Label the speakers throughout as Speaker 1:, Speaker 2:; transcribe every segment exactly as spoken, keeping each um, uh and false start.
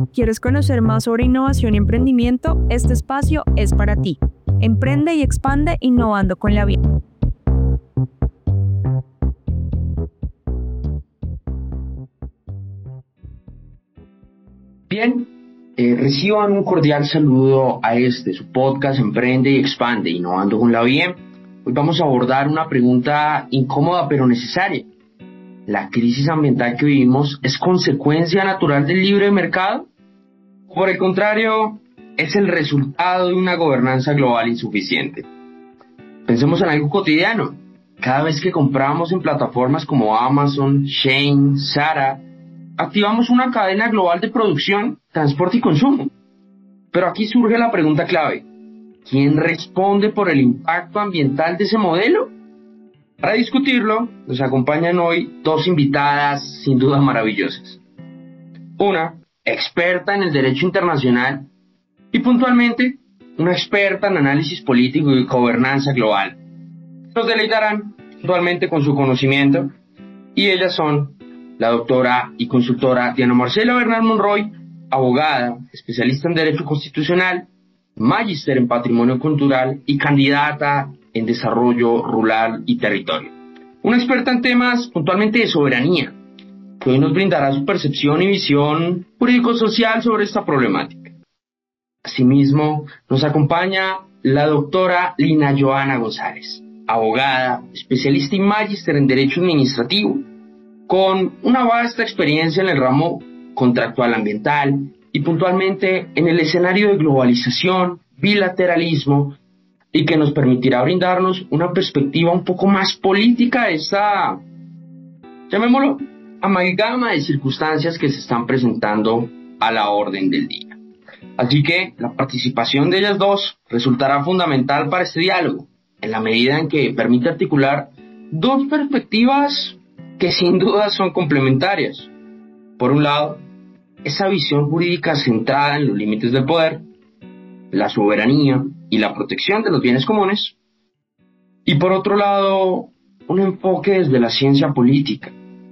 Speaker 1: ¿Quieres conocer más sobre innovación y emprendimiento? Este espacio es para ti. Emprende y expande innovando con la vida.
Speaker 2: Bien, eh, reciban un cordial saludo a este, su podcast Emprende y Expande, Innovando con la Bien. Hoy vamos a abordar una pregunta incómoda pero necesaria. ¿La crisis ambiental que vivimos es consecuencia natural del libre mercado? ¿O por el contrario, es el resultado de una gobernanza global insuficiente? Pensemos en algo cotidiano. Cada vez que compramos en plataformas como Amazon, Shein, Zara, activamos una cadena global de producción, transporte y consumo. Pero aquí surge la pregunta clave. ¿Quién responde por el impacto ambiental de ese modelo? Para discutirlo, nos acompañan hoy dos invitadas sin duda maravillosas. Una, experta en el derecho internacional y puntualmente, una experta en análisis político y gobernanza global. Nos deleitarán puntualmente con su conocimiento y ellas son la doctora y consultora Diana Marcela Bernal Monroy, abogada, especialista en Derecho Constitucional, magíster en Patrimonio Cultural y candidata en Desarrollo Rural y Territorio. Una experta en temas puntualmente de soberanía, que hoy nos brindará su percepción y visión jurídico-social sobre esta problemática. Asimismo, nos acompaña la doctora Lina Joana González, abogada, especialista y magíster en Derecho Administrativo, con una vasta experiencia en el ramo contractual ambiental y puntualmente en el escenario de globalización, bilateralismo, y que nos permitirá brindarnos una perspectiva un poco más política de esta, llamémoslo, amalgama de circunstancias que se están presentando a la orden del día. Así que la participación de ellas dos resultará fundamental para este diálogo, en la medida en que permite articular dos perspectivas que sin duda son complementarias. Por un lado, esa visión jurídica centrada en los límites del poder, la soberanía y la protección de los bienes comunes. Y por otro lado, un enfoque desde la ciencia política,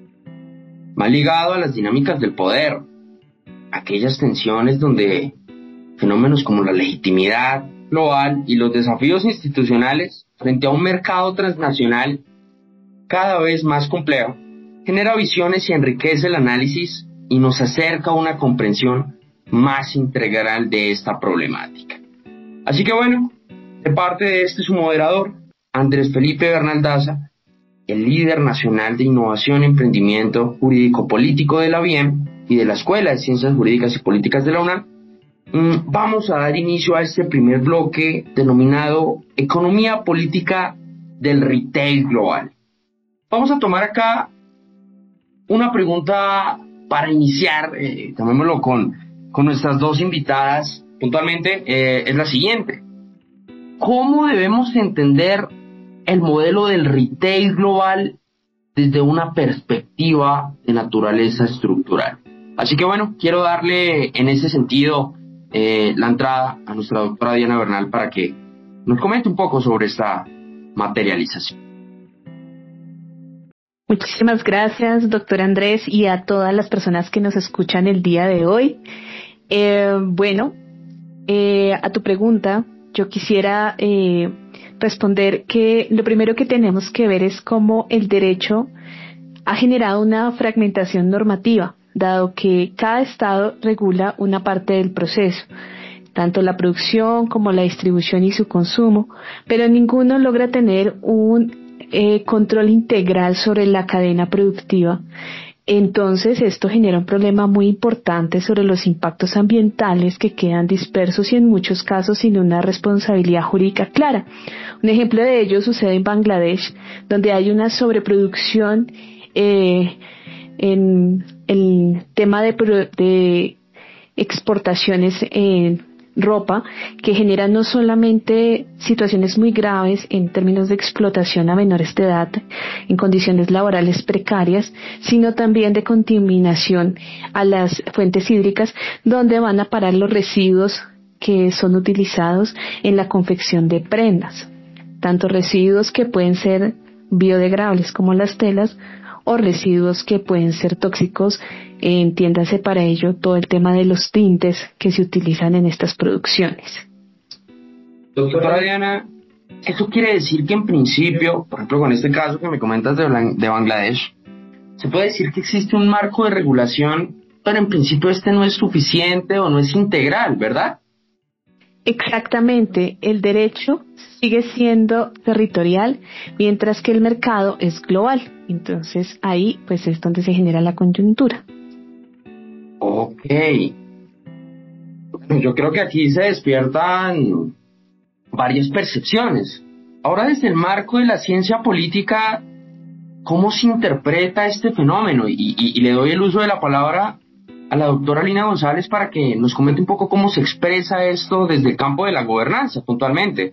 Speaker 2: más ligado a las dinámicas del poder, aquellas tensiones donde fenómenos como la legitimidad global y los desafíos institucionales frente a un mercado transnacional cada vez más complejo, genera visiones y enriquece el análisis y nos acerca a una comprensión más integral de esta problemática. Así que bueno, de parte de este su moderador, Andrés Felipe Bernal Daza, el líder nacional de innovación y emprendimiento jurídico-político de la B I E M y de la Escuela de Ciencias Jurídicas y Políticas de la UNAM, vamos a dar inicio a este primer bloque denominado Economía Política del Retail Global. Vamos a tomar acá una pregunta para iniciar, eh, tomémoslo con, con nuestras dos invitadas puntualmente, eh, es la siguiente. ¿Cómo debemos entender el modelo del retail global desde una perspectiva de naturaleza estructural? Así que bueno, quiero darle en ese sentido eh, la entrada a nuestra doctora Diana Bernal para que nos comente un poco sobre esta materialización.
Speaker 3: Muchísimas gracias, doctor Andrés, y a todas las personas que nos escuchan el día de hoy. Eh, bueno, eh, a tu pregunta, yo quisiera eh, responder que lo primero que tenemos que ver es cómo el derecho ha generado una fragmentación normativa, dado que cada estado regula una parte del proceso, tanto la producción como la distribución y su consumo, pero ninguno logra tener un Eh, control integral sobre la cadena productiva. Entonces esto genera un problema muy importante sobre los impactos ambientales que quedan dispersos y en muchos casos sin una responsabilidad jurídica clara. Un ejemplo de ello sucede en Bangladesh, donde hay una sobreproducción eh, en el tema de, de exportaciones en ropa, que genera no solamente situaciones muy graves en términos de explotación a menores de edad en condiciones laborales precarias, sino también de contaminación a las fuentes hídricas, donde van a parar los residuos que son utilizados en la confección de prendas, tanto residuos que pueden ser biodegradables como las telas, o residuos que pueden ser tóxicos. Entiéndase para ello todo el tema de los tintes que se utilizan en estas producciones.
Speaker 2: Doctora Diana, ¿eso quiere decir que en principio, por ejemplo con este caso que me comentas de, de Bangladesh, se puede decir que existe un marco de regulación, pero en principio este no es suficiente o no es integral, ¿verdad?
Speaker 3: Exactamente, el derecho sigue siendo territorial, mientras que el mercado es global. Entonces ahí pues es donde se genera la coyuntura.
Speaker 2: Ok. Yo creo que aquí se despiertan varias percepciones. Ahora, desde el marco de la ciencia política, ¿cómo se interpreta este fenómeno? Y, y, y le doy el uso de la palabra a la doctora Lina González para que nos comente un poco cómo se expresa esto desde el campo de la gobernanza, puntualmente.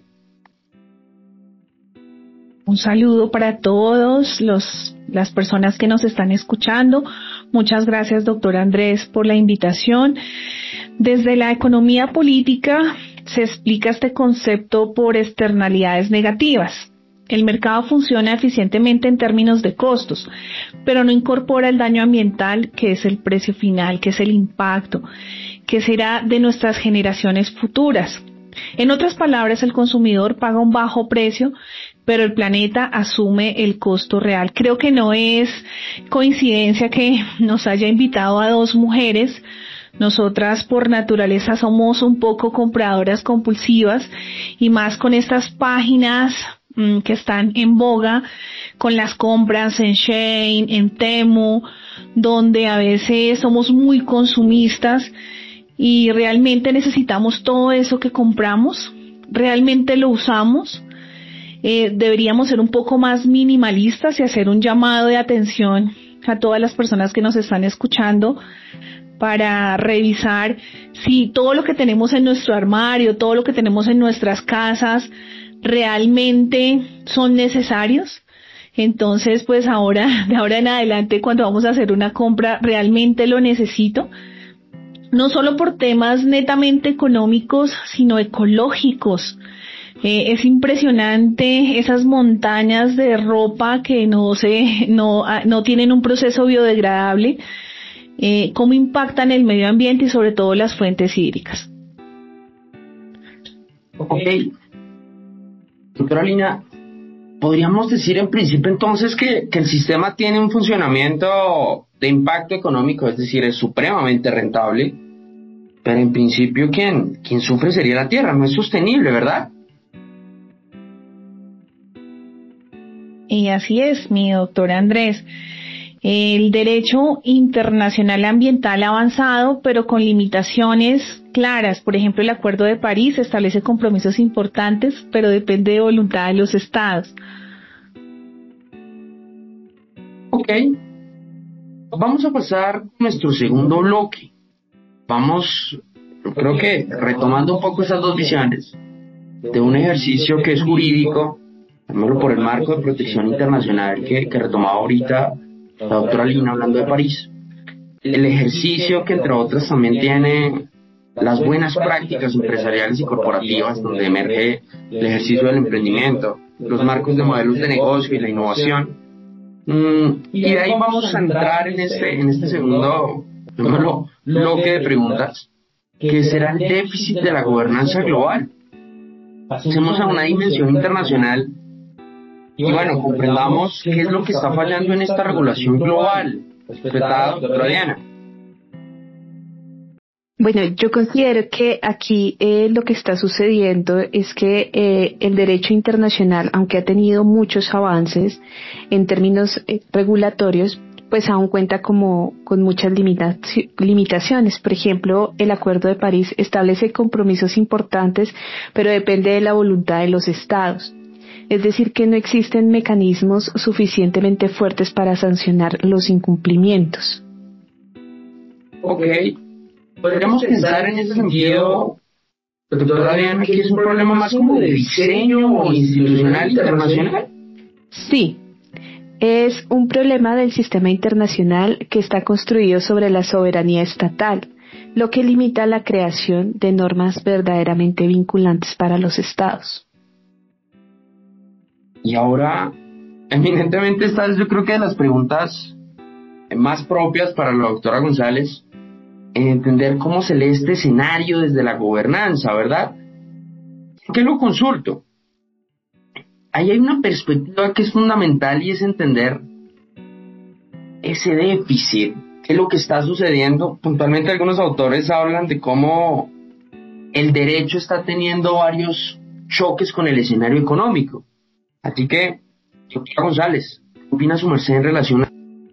Speaker 4: Un saludo para todos los, las personas que nos están escuchando. Muchas gracias, doctor Andrés, por la invitación. Desde la economía política se explica este concepto por externalidades negativas. El mercado funciona eficientemente en términos de costos, pero no incorpora el daño ambiental, que es el precio final, que es el impacto, que será de nuestras generaciones futuras. En otras palabras, el consumidor paga un bajo precio, pero el planeta asume el costo real. Creo que no es coincidencia que nos haya invitado a dos mujeres. Nosotras por naturaleza somos un poco compradoras compulsivas y más con estas páginas mmm, que están en boga, con las compras en Shein, en Temu, donde a veces somos muy consumistas y realmente necesitamos todo eso que compramos, realmente lo usamos. Eh, deberíamos ser un poco más minimalistas y hacer un llamado de atención a todas las personas que nos están escuchando para revisar si todo lo que tenemos en nuestro armario, todo lo que tenemos en nuestras casas, realmente son necesarios. Entonces, pues ahora, de ahora en adelante, cuando vamos a hacer una compra, ¿realmente lo necesito? No solo por temas netamente económicos, sino ecológicos. Eh, es impresionante esas montañas de ropa que no se, no, no tienen un proceso biodegradable, eh, cómo impactan el medio ambiente y sobre todo las fuentes hídricas.
Speaker 2: Ok. Doctora Lina, ¿podríamos decir en principio entonces que, que el sistema tiene un funcionamiento de impacto económico, es decir, es supremamente rentable, pero en principio quien, quien sufre sería la tierra, no es sostenible, ¿verdad?
Speaker 4: Y así es, mi doctor Andrés. El derecho internacional ambiental ha avanzado, pero con limitaciones claras. Por ejemplo, el Acuerdo de París establece compromisos importantes, pero depende de voluntad de los estados.
Speaker 2: Ok. Vamos a pasar a nuestro segundo bloque. Vamos, creo que retomando un poco esas dos visiones de un ejercicio que es jurídico, primero por el marco de protección internacional que, que retomaba ahorita la doctora Lina hablando de París, el ejercicio que entre otras también tiene las buenas prácticas empresariales y corporativas, donde emerge el ejercicio del emprendimiento, los marcos de modelos de negocio y la innovación. Mm, y de ahí vamos a entrar en este, en este segundo número, bloque de preguntas, que será el déficit de la gobernanza global. Pasemos a una dimensión internacional y bueno, comprendamos qué es lo que está fallando en esta regulación global. Respetada doctora Diana.
Speaker 3: Bueno, yo considero que aquí eh, lo que está sucediendo es que eh, el derecho internacional, aunque ha tenido muchos avances en términos eh, regulatorios, pues aún cuenta como con muchas limita- limitaciones. Por ejemplo, el Acuerdo de París establece compromisos importantes, pero depende de la voluntad de los estados. Es decir, que no existen mecanismos suficientemente fuertes para sancionar los incumplimientos.
Speaker 2: Ok. Podríamos pensar en ese sentido, doctora Diana, que es un problema más como de diseño o institucional internacional.
Speaker 3: Sí, es un problema del sistema internacional que está construido sobre la soberanía estatal, lo que limita la creación de normas verdaderamente vinculantes para los estados.
Speaker 2: Y ahora, eminentemente esta es yo creo que de las preguntas más propias para la doctora González, en entender cómo se lee este escenario desde la gobernanza, ¿verdad? ¿Por qué lo consulto? Ahí hay una perspectiva que es fundamental y es entender ese déficit, qué es lo que está sucediendo. Puntualmente algunos autores hablan de cómo el derecho está teniendo varios choques con el escenario económico. Así que, doctora González, ¿qué opina su merced en relación a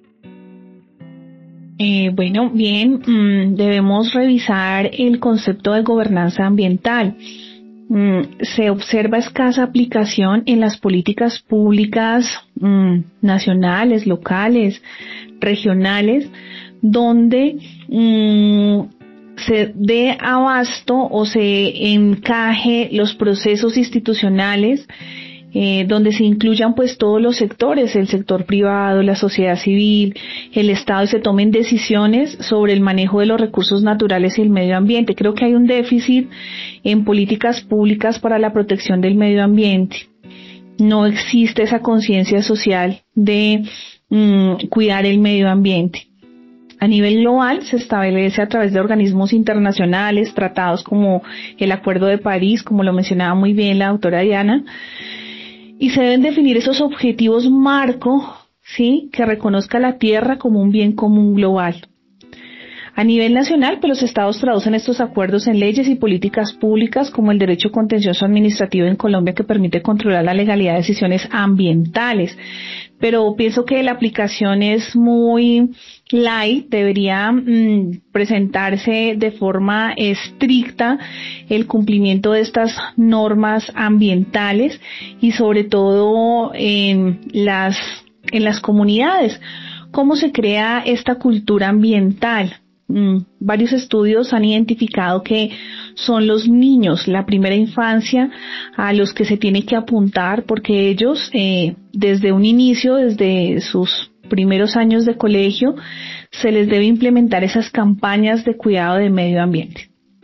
Speaker 4: Eh, bueno, bien, mmm, debemos revisar el concepto de gobernanza ambiental. Mm, se observa escasa aplicación en las políticas públicas mm, nacionales, locales, regionales, donde mm, se dé abasto o se encaje los procesos institucionales, Eh, donde se incluyan pues todos los sectores, el sector privado, la sociedad civil, el Estado, y se tomen decisiones sobre el manejo de los recursos naturales y el medio ambiente. Creo que hay un déficit en políticas públicas para la protección del medio ambiente. No existe esa conciencia social de mm, cuidar el medio ambiente. A nivel global se establece a través de organismos internacionales, tratados como el Acuerdo de París, como lo mencionaba muy bien la doctora Diana, y se deben definir esos objetivos marco, ¿sí?, que reconozca la tierra como un bien común global. A nivel nacional, pues los estados traducen estos acuerdos en leyes y políticas públicas, como el derecho contencioso administrativo en Colombia, que permite controlar la legalidad de decisiones ambientales. Pero pienso que la aplicación es muy light, debería mmm, presentarse de forma estricta el cumplimiento de estas normas ambientales y sobre todo en las, en las comunidades. ¿Cómo se crea esta cultura ambiental? Mm, varios estudios han identificado que son los niños, la primera infancia, a los que se tiene que apuntar, porque ellos eh, desde un inicio, desde sus primeros años de colegio, se les debe implementar esas campañas de cuidado del medio ambiente.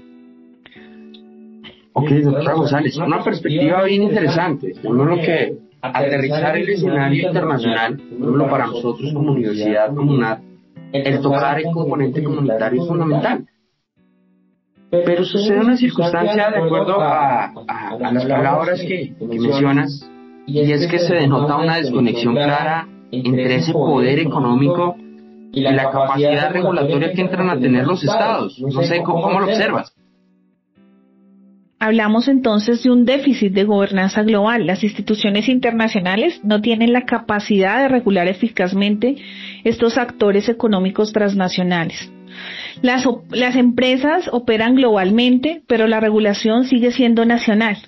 Speaker 2: Ok, doctora González, una perspectiva bien interesante. Uno lo que aterrizar el escenario internacional, uno para nosotros como universidad, como UNAD, el tocar el componente comunitario es fundamental. Pero sucede una circunstancia de acuerdo a, a, a las palabras que, que mencionas, y es que se denota una desconexión clara entre ese poder económico y la capacidad regulatoria que entran a tener los estados. No sé cómo, cómo lo observas.
Speaker 4: Hablamos entonces de un déficit de gobernanza global. Las instituciones internacionales no tienen la capacidad de regular eficazmente estos actores económicos transnacionales. Las, las empresas operan globalmente, pero la regulación sigue siendo nacional.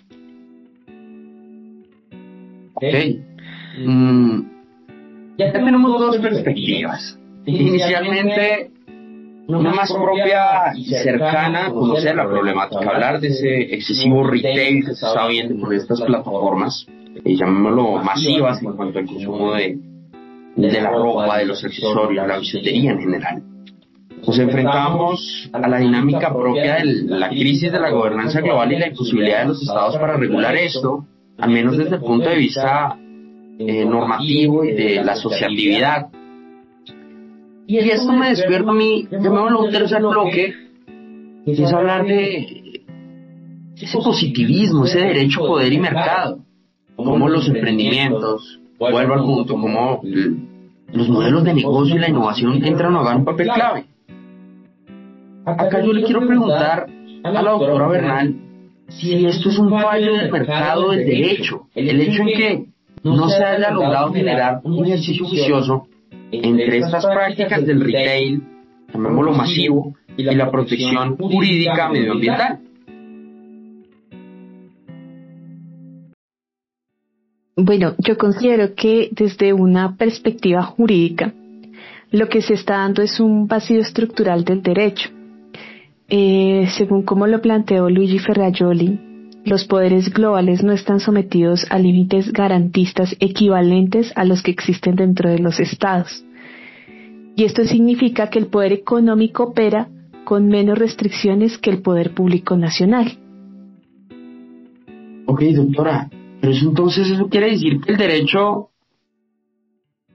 Speaker 2: Ok. Mm, ya tenemos dos perspectivas. Inicialmente, una más propia y cercana a conocer la problemática, hablar de ese excesivo retail que se está viendo con estas plataformas, eh, llamémoslo masivas en cuanto al consumo de, de la ropa, de los accesorios, la bisutería en general. Nos enfrentamos a la dinámica propia de la crisis de la gobernanza global y la imposibilidad de los estados para regular esto, al menos desde el punto de vista eh, normativo y de la asociatividad. Y esto me despierta a mí, llamémoslo un tercer bloque, que es hablar de ese positivismo, ese derecho, poder y mercado, como los emprendimientos, vuelvo al punto, como los modelos de negocio y la innovación entran a jugar un papel clave. Acá yo le quiero preguntar a la doctora Bernal si esto es un fallo del mercado del derecho, el hecho en que no se haya logrado generar un ejercicio juicioso entre estas prácticas del retail, llamémoslo masivo, y la protección jurídica medioambiental.
Speaker 3: Bueno, yo considero que desde una perspectiva jurídica, lo que se está dando es un vacío estructural del derecho. Eh, según como lo planteó Luigi Ferrajoli, los poderes globales no están sometidos a límites garantistas equivalentes a los que existen dentro de los estados. Y esto significa que el poder económico opera con menos restricciones que el poder público nacional.
Speaker 2: Ok, doctora, pero eso entonces eso quiere decir que el derecho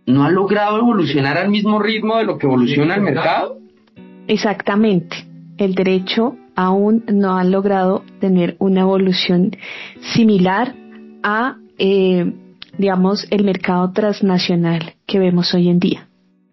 Speaker 2: no ha logrado evolucionar al mismo ritmo de lo que evoluciona el mercado.
Speaker 3: Exactamente. El derecho aún no ha logrado tener una evolución similar a, eh, digamos, el mercado transnacional que vemos hoy en día.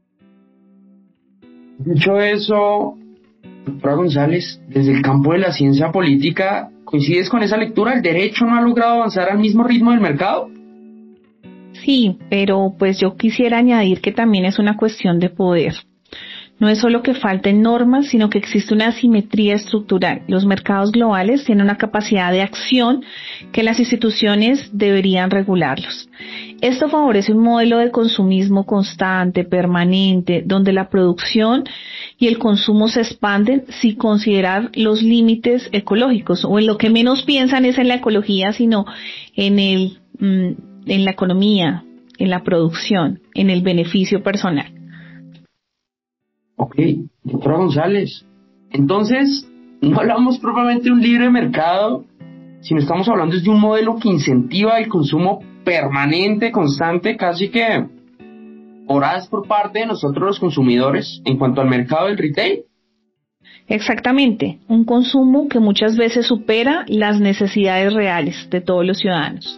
Speaker 2: Dicho eso, doctora González, desde el campo de la ciencia política, ¿coincides con esa lectura? ¿El derecho no ha logrado avanzar al mismo ritmo del mercado?
Speaker 4: Sí, pero pues yo quisiera añadir que también es una cuestión de poder. No es solo que falten normas, sino que existe una asimetría estructural. Los mercados globales tienen una capacidad de acción que las instituciones deberían regularlos. Esto favorece un modelo de consumismo constante, permanente, donde la producción y el consumo se expanden sin considerar los límites ecológicos, o en lo que menos piensan es en la ecología, sino en el, en la economía, en la producción, en el beneficio personal.
Speaker 2: Ok, doctora González, entonces no hablamos propiamente de un libre mercado, sino estamos hablando de un modelo que incentiva el consumo permanente, constante, casi que voraz por parte de nosotros los consumidores en cuanto al mercado del retail.
Speaker 4: Exactamente, un consumo que muchas veces supera las necesidades reales de todos los ciudadanos.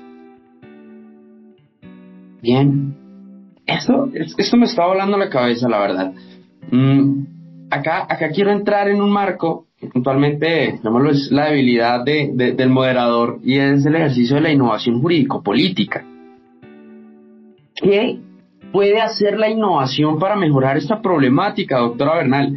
Speaker 2: Bien, esto, esto me está volando la cabeza, la verdad. Mm, acá, acá quiero entrar en un marco que puntualmente, llamémoslo, es la debilidad de, de, del moderador, y es el ejercicio de la innovación jurídico-política. ¿Qué puede hacer la innovación para mejorar esta problemática, doctora Bernal?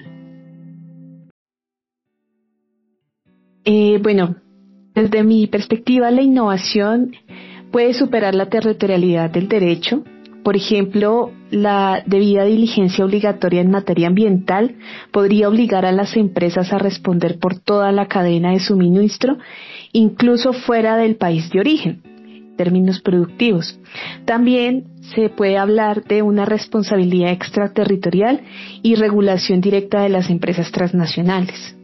Speaker 3: Eh, bueno, desde mi perspectiva, la innovación puede superar la territorialidad del derecho. Por ejemplo, la debida diligencia obligatoria en materia ambiental podría obligar a las empresas a responder por toda la cadena de suministro, incluso fuera del país de origen, en términos productivos. También se puede hablar de una responsabilidad extraterritorial y regulación directa de las empresas transnacionales.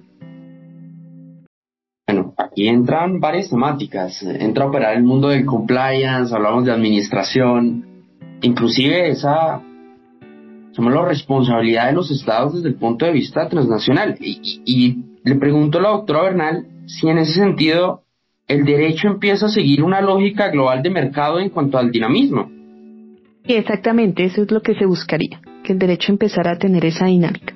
Speaker 2: Bueno, aquí entran varias temáticas. Entra a operar el mundo del compliance, hablamos de administración, inclusive esa, somos la responsabilidad de los estados desde el punto de vista transnacional. Y, y, y le pregunto a la doctora Bernal si en ese sentido el derecho empieza a seguir una lógica global de mercado en cuanto al dinamismo.
Speaker 3: Sí, exactamente, eso es lo que se buscaría, que el derecho empezara a tener esa dinámica.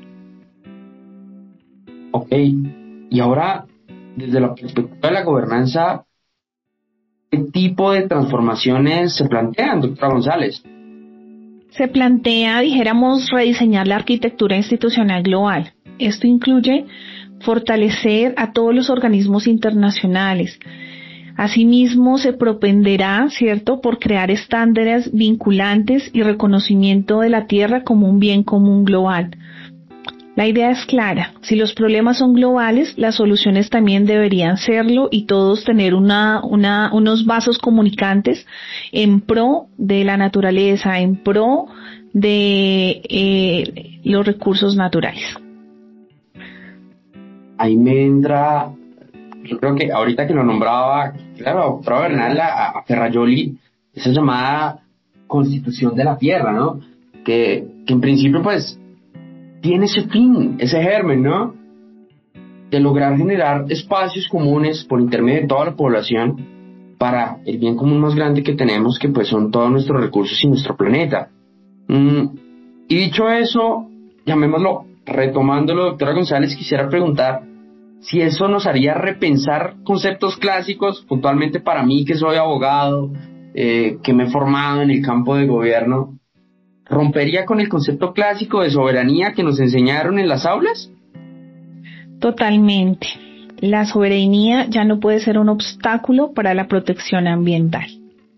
Speaker 2: Ok, y ahora, desde la perspectiva de la gobernanza, ¿qué tipo de transformaciones se plantean, doctora González?
Speaker 4: Se plantea, dijéramos, rediseñar la arquitectura institucional global. Esto incluye fortalecer a todos los organismos internacionales. Asimismo, se propenderá, ¿cierto?, por crear estándares vinculantes y reconocimiento de la tierra como un bien común global. La idea es clara: si los problemas son globales, las soluciones también deberían serlo, y todos tener una, una, unos vasos comunicantes en pro de la naturaleza, en pro de eh, los recursos naturales.
Speaker 2: Ahí me entra, yo creo que ahorita que lo nombraba, claro, doctora Bernal, a, a Ferrajoli, esa llamada Constitución de la Tierra, ¿no? Que, que en principio, pues, tiene ese fin, ese germen, ¿no? De lograr generar espacios comunes por intermedio de toda la población para el bien común más grande que tenemos, que pues son todos nuestros recursos y nuestro planeta. Mm, y dicho eso, llamémoslo, retomándolo, doctora González, quisiera preguntar si eso nos haría repensar conceptos clásicos, puntualmente para mí, que soy abogado, eh, que me he formado en el campo de gobierno. ¿Rompería con el concepto clásico de soberanía que nos enseñaron en las aulas?
Speaker 4: Totalmente. La soberanía ya no puede ser un obstáculo para la protección ambiental.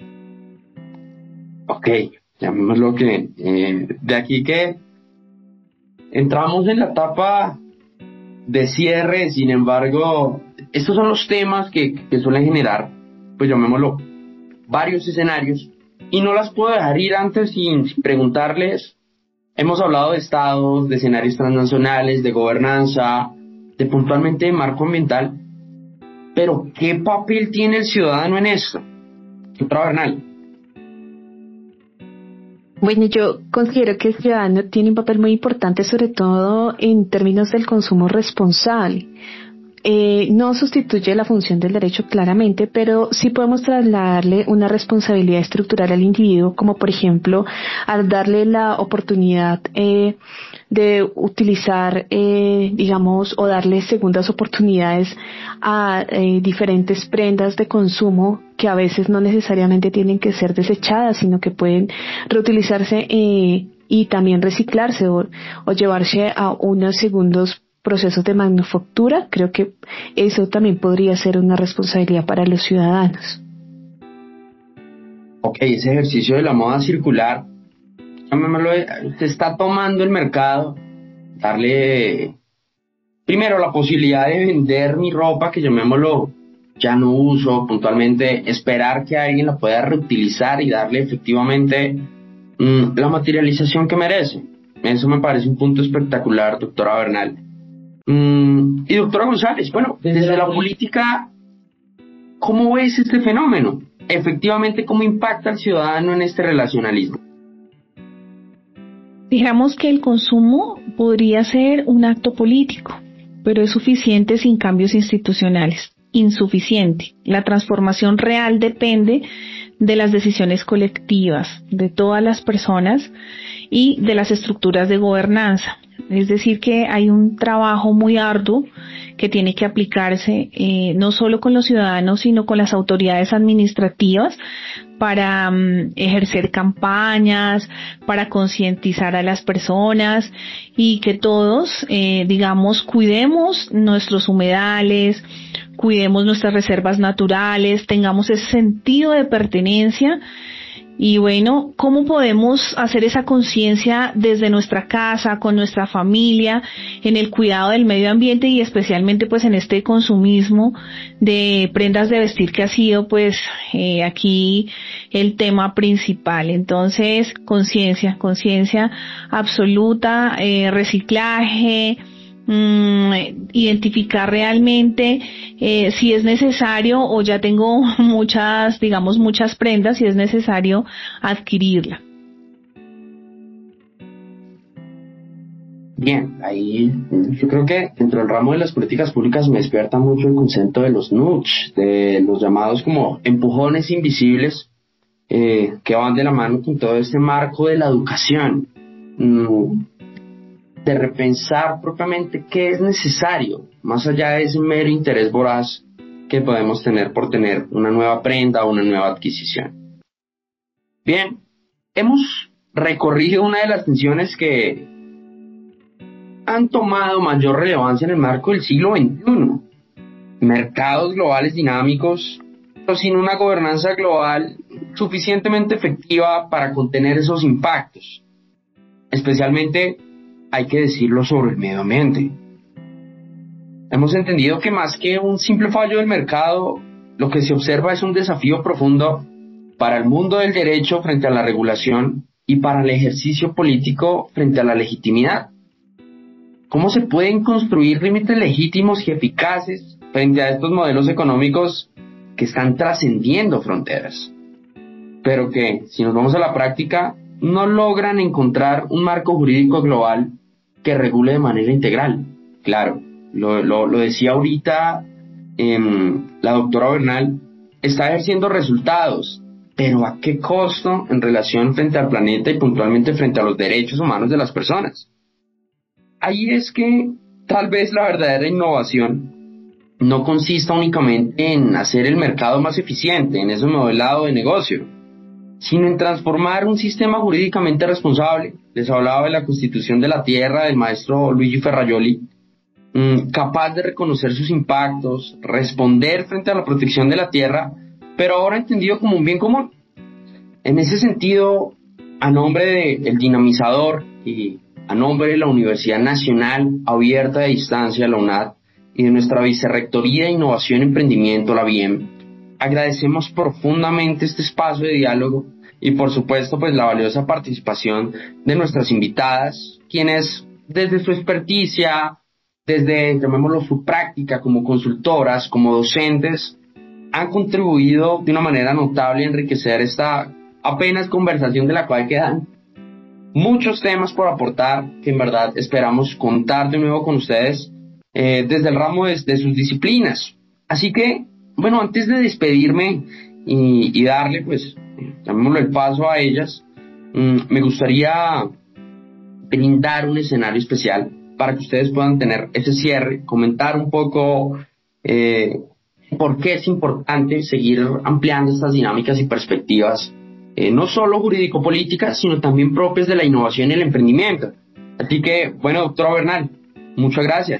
Speaker 2: Ok, llamémoslo que eh, de aquí que entramos en la etapa de cierre. Sin embargo, estos son los temas que, que suelen generar, pues llamémoslo, varios escenarios. Y no las puedo dejar ir antes sin, sin preguntarles. Hemos hablado de estados, de escenarios transnacionales, de gobernanza, de puntualmente de marco ambiental. Pero, ¿qué papel tiene el ciudadano en esto? Doctora Bernal.
Speaker 3: Bueno, yo considero que el ciudadano tiene un papel muy importante, sobre todo en términos del consumo responsable. Eh, no sustituye la función del derecho claramente, pero sí podemos trasladarle una responsabilidad estructural al individuo, como por ejemplo al darle la oportunidad eh, de utilizar, eh, digamos, o darle segundas oportunidades a eh, diferentes prendas de consumo que a veces no necesariamente tienen que ser desechadas, sino que pueden reutilizarse eh, y también reciclarse o, o llevarse a unos segundos procesos de manufactura. Creo que eso también podría ser una responsabilidad para los ciudadanos.
Speaker 2: Ok, ese ejercicio de la moda circular, llamémoslo, se está tomando el mercado, darle primero la posibilidad de vender mi ropa, que llamémoslo ya no uso puntualmente, esperar que alguien la pueda reutilizar y darle efectivamente mmm, la materialización que merece. Eso me parece un punto espectacular, doctora Bernal. Mm, y doctora González, bueno, desde la política, ¿cómo ves este fenómeno? Efectivamente, ¿cómo impacta al ciudadano en este relacionalismo?
Speaker 4: Dijéramos que el consumo podría ser un acto político, pero es suficiente sin cambios institucionales. Insuficiente. La transformación real depende de las decisiones colectivas, de todas las personas y de las estructuras de gobernanza. Es decir, que hay un trabajo muy arduo que tiene que aplicarse eh, no solo con los ciudadanos, sino con las autoridades administrativas para um, ejercer campañas, para concientizar a las personas y que todos, eh, digamos, cuidemos nuestros humedales, cuidemos nuestras reservas naturales, tengamos ese sentido de pertenencia. Y bueno, ¿cómo podemos hacer esa conciencia desde nuestra casa, con nuestra familia, en el cuidado del medio ambiente y especialmente pues en este consumismo de prendas de vestir que ha sido pues eh, aquí el tema principal? Entonces, conciencia, conciencia absoluta, eh, reciclaje, Mm, identificar realmente eh, si es necesario o ya tengo muchas, digamos, muchas prendas, si es necesario adquirirla.
Speaker 2: Bien, ahí yo creo que dentro del ramo de las políticas públicas me despierta mucho el concepto de los nudge, de los llamados como empujones invisibles eh, que van de la mano con todo este marco de la educación. Mm. De repensar propiamente qué es necesario, más allá de ese mero interés voraz que podemos tener por tener una nueva prenda o una nueva adquisición. Bien, hemos recorrido una de las tensiones que han tomado mayor relevancia en el marco del siglo veintiuno. Mercados globales dinámicos, pero sin una gobernanza global suficientemente efectiva para contener esos impactos, especialmente hay que decirlo sobre el medio ambiente. Hemos entendido que más que un simple fallo del mercado, lo que se observa es un desafío profundo para el mundo del derecho frente a la regulación y para el ejercicio político frente a la legitimidad. ¿Cómo se pueden construir límites legítimos y eficaces frente a estos modelos económicos que están trascendiendo fronteras, pero que, si nos vamos a la práctica, no logran encontrar un marco jurídico global que regule de manera integral? Claro, lo, lo, lo decía ahorita eh, la doctora Bernal, está ejerciendo resultados, pero ¿a qué costo en relación frente al planeta y puntualmente frente a los derechos humanos de las personas? Ahí es que tal vez la verdadera innovación no consista únicamente en hacer el mercado más eficiente, en ese modelado de negocio, sino en transformar un sistema jurídicamente responsable. Les hablaba de la Constitución de la Tierra del maestro Luigi Ferrajoli, mmm, capaz de reconocer sus impactos, responder frente a la protección de la tierra, pero ahora entendido como un bien común. En ese sentido, a nombre del dinamizador y a nombre de la Universidad Nacional Abierta de Distancia, la UNAD, y de nuestra Vicerrectoría de Innovación y Emprendimiento, la B I E M, agradecemos profundamente este espacio de diálogo y por supuesto pues la valiosa participación de nuestras invitadas, quienes desde su experticia, desde, llamémoslo, su práctica como consultoras, como docentes, han contribuido de una manera notable a enriquecer esta apenas conversación de la cual quedan muchos temas por aportar que en verdad esperamos contar de nuevo con ustedes eh, desde el ramo de, de sus disciplinas. Así que, bueno, antes de despedirme y, y darle, pues, llamémoslo el paso a ellas, mmm, me gustaría brindar un escenario especial para que ustedes puedan tener ese cierre, comentar un poco eh, por qué es importante seguir ampliando estas dinámicas y perspectivas, eh, no solo jurídico-políticas, sino también propias de la innovación y el emprendimiento. Así que, bueno, doctora Bernal, muchas gracias.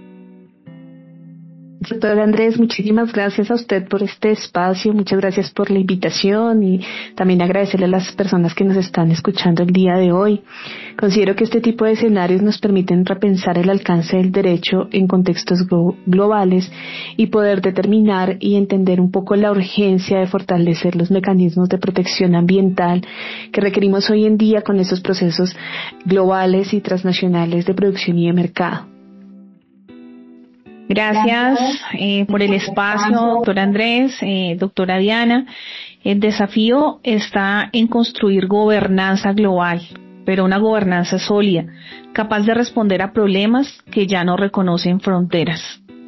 Speaker 3: Doctor Andrés, muchísimas gracias a usted por este espacio, muchas gracias por la invitación y también agradecerle a las personas que nos están escuchando el día de hoy. Considero que este tipo de escenarios nos permiten repensar el alcance del derecho en contextos glo- globales y poder determinar y entender un poco la urgencia de fortalecer los mecanismos de protección ambiental que requerimos hoy en día con estos procesos globales y transnacionales de producción y de mercado.
Speaker 4: Gracias eh, por el espacio, doctor Andrés, eh, doctora Diana. El desafío está en construir gobernanza global, pero una gobernanza sólida, capaz de responder a problemas que ya no reconocen fronteras.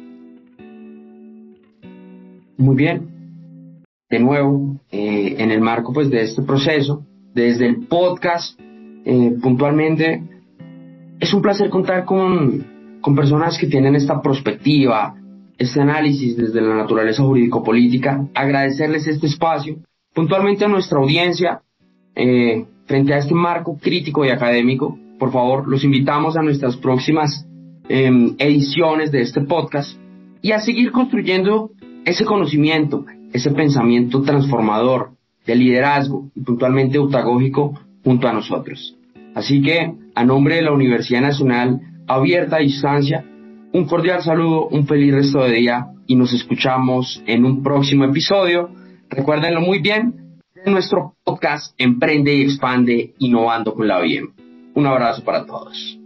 Speaker 2: Muy bien. De nuevo, eh, en el marco pues de este proceso, desde el podcast, eh, puntualmente, es un placer contar con con personas que tienen esta perspectiva, este análisis desde la naturaleza jurídico-política, agradecerles este espacio, puntualmente a nuestra audiencia, eh, frente a este marco crítico y académico. Por favor, los invitamos a nuestras próximas eh, ediciones de este podcast y a seguir construyendo ese conocimiento, ese pensamiento transformador de liderazgo y puntualmente eutagógico junto a nosotros. Así que, a nombre de la Universidad Nacional Abierta a Distancia, un cordial saludo, un feliz resto de día y nos escuchamos en un próximo episodio. Recuérdenlo muy bien, de nuestro podcast Emprende y Expande, innovando con la B I E M. Un abrazo para todos.